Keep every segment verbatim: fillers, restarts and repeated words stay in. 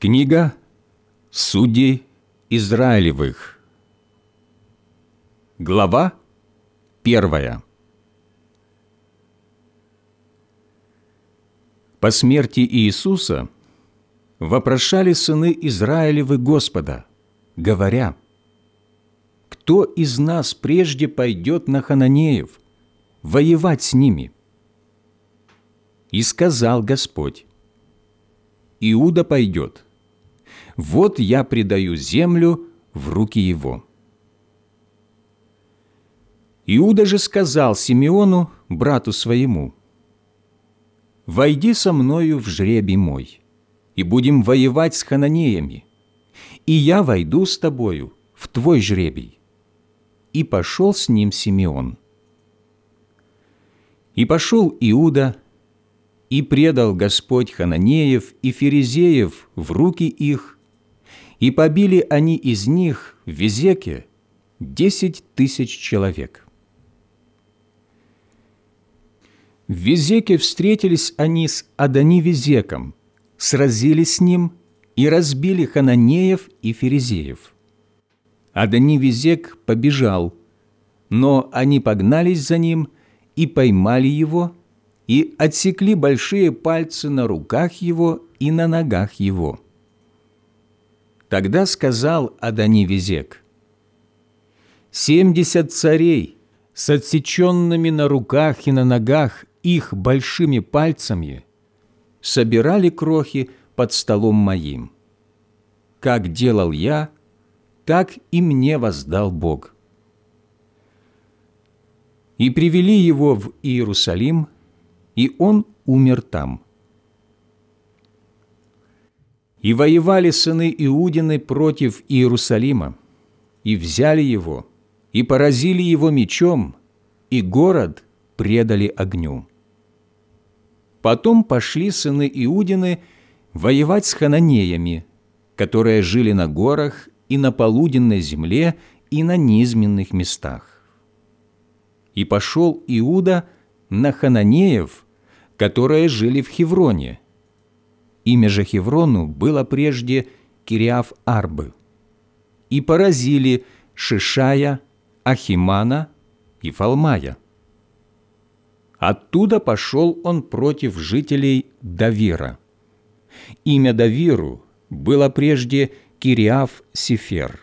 Книга Судей Израилевых. Глава первая. По смерти Иисуса вопрошали сыны Израилевы Господа, говоря: «Кто из нас прежде пойдет на хананеев, воевать с ними?» И сказал Господь: «Иуда пойдет. Вот я предаю землю в руки его». Иуда же сказал Симеону, брату своему: «Войди со мною в жребий мой, и будем воевать с хананеями, и я войду с тобою в твой жребий». И пошел с ним Симеон. И пошел Иуда, и предал Господь хананеев и ферезеев в руки их, и побили они из них в Везеке десять тысяч человек. В Везеке встретились они с Адони-Везеком, сразились с ним и разбили хананеев и ферезеев. Адони-Везек побежал, но они погнались за ним и поймали его, и отсекли большие пальцы на руках его и на ногах его. Тогда сказал Адони-Везек: «Семьдесят царей с отсеченными на руках и на ногах их большими пальцами собирали крохи под столом моим. Как делал я, так и мне воздал Бог». И привели его в Иерусалим, и он умер там. И воевали сыны Иудины против Иерусалима, и взяли его, и поразили его мечом, и город предали огню. Потом пошли сыны Иудины воевать с хананеями, которые жили на горах и на полуденной земле и на низменных местах. И пошел Иуда на хананеев, которые жили в Хевроне. Имя же Хеврону было прежде Кириаф-Арбы. И поразили Шишая, Ахимана и Фалмая. Оттуда пошел он против жителей Давира. Имя Давиру было прежде Кириаф-Сефер.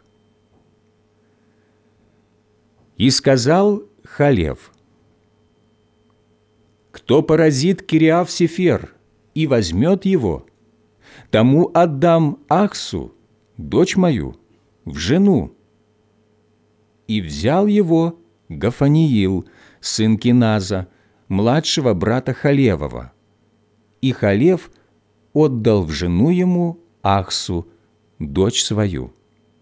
И сказал Халев: «Кто поразит Кириаф-Сефер и возьмет его, тому отдам Ахсу, дочь мою, в жену». И взял его Гафаниил, сын Киназа, младшего брата Халевова, и Халев отдал в жену ему Ахсу, дочь свою.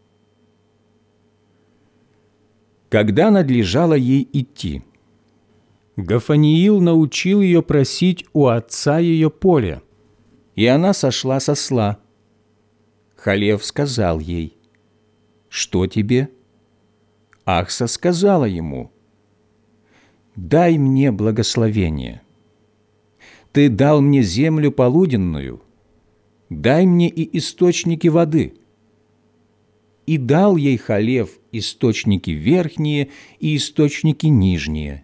Когда надлежало ей идти, Гафаниил научил ее просить у отца ее поле, и она сошла с осла. Халев сказал ей: «Что тебе?» Ахса сказала ему: «Дай мне благословение. Ты дал мне землю полуденную, дай мне и источники воды». И дал ей Халев источники верхние и источники нижние.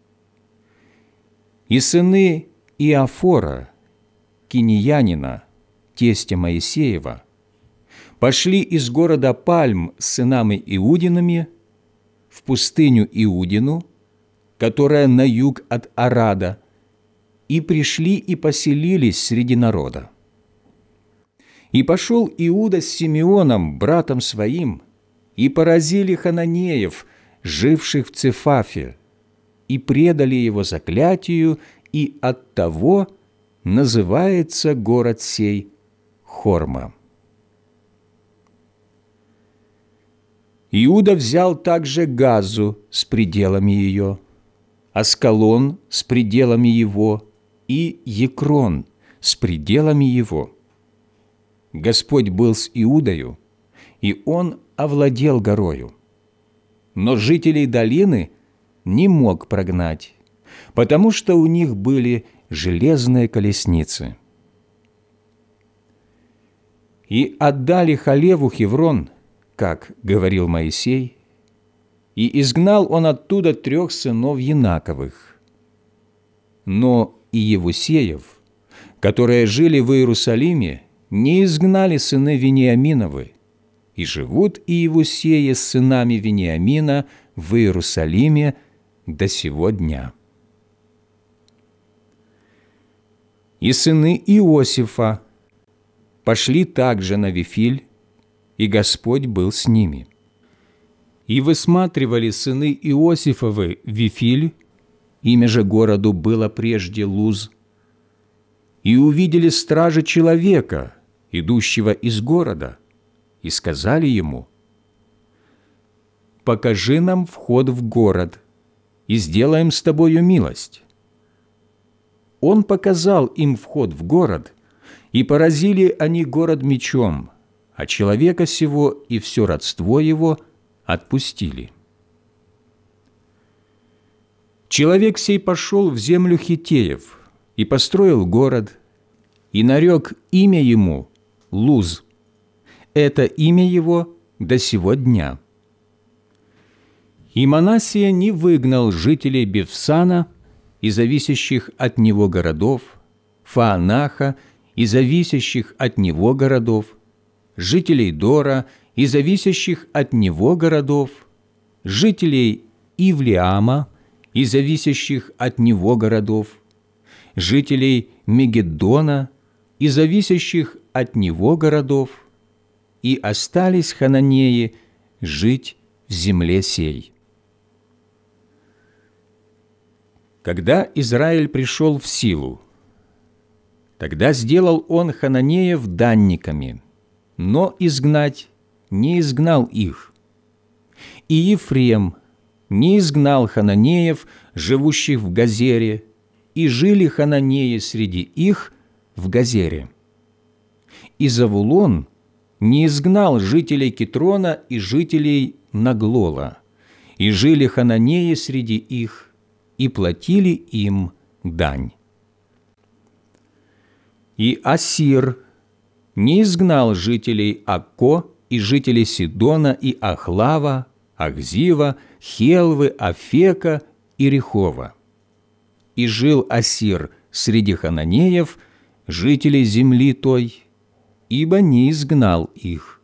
И сыны Иофора, кинеянина, тестя Моисеева, пошли из города Пальм с сынами Иудиными в пустыню Иудину, которая на юг от Арада, и пришли и поселились среди народа. И пошел Иуда с Симеоном, братом своим, и поразили хананеев, живших в Цефафе, и предали его заклятию, и оттого называется город сей Хорма. Иуда взял также Газу с пределами ее, Аскалон с пределами его и Екрон с пределами его. Господь был с Иудою, и он овладел горою. Но жителей долины не мог прогнать, потому что у них были железные колесницы. И отдали Халеву Хеврон, как говорил Моисей, и изгнал он оттуда трех сынов Янаковых. Но и Евусеев, которые жили в Иерусалиме, не изгнали сыны Вениаминовы, и живут и Евусеи с сынами Вениамина в Иерусалиме до сего дня. И сыны Иосифа пошли также на Вифиль, и Господь был с ними. И высматривали сыны Иосифовы Вифиль, имя же городу было прежде Луз, и увидели стражи человека, идущего из города, и сказали ему: «Покажи нам вход в город, и сделаем с тобою милость». Он показал им вход в город, и поразили они город мечом, а человека сего и все родство его отпустили. Человек сей пошел в землю Хиттеев и построил город, и нарек имя ему Луз. Это имя его до сего дня. И Манассия не выгнал жителей Бевсана и зависящих от него городов, Фаанаха и зависящих от него городов, жителей Дора и зависящих от него городов, жителей Ивлеама и зависящих от него городов, жителей Мегеддона и зависящих от него городов, и остались хананеи жить в земле сей. Когда Израиль пришел в силу, тогда сделал он хананеев данниками, но изгнать не изгнал их. И Ефрем не изгнал хананеев, живущих в Газере, и жили хананеи среди их в Газере. И Завулон не изгнал жителей Китрона и жителей Наглола, и жили хананеи среди их, и платили им дань. И Ассир не изгнал жителей Акко и жителей Сидона и Ахлава, Ахзива, Хелвы, Афека и Рехова. И жил Ассир среди хананеев, жителей земли той, ибо не изгнал их.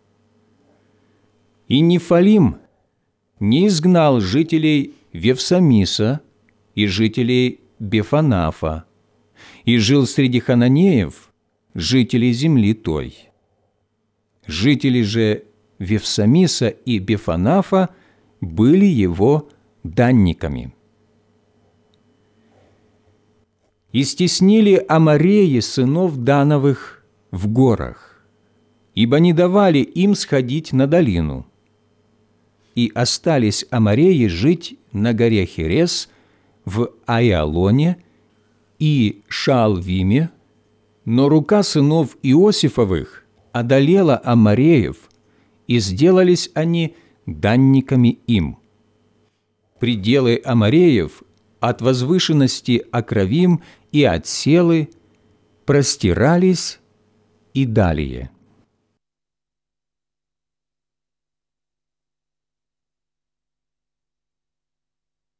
И Нефалим не изгнал жителей Вевсамиса и жителей Бефанафа, и жил среди хананеев, жителей земли той. Жители же Вевсамиса и Бефанафа были его данниками. И стеснили амореи сынов Дановых в горах, ибо не давали им сходить на долину. И остались амореи жить на горе Херес, в Аиалоне и Шаалвиме, но рука сынов Иосифовых одолела амореев, и сделались они данниками им. Пределы амореев от возвышенности Акравим и от Селы простирались и далее.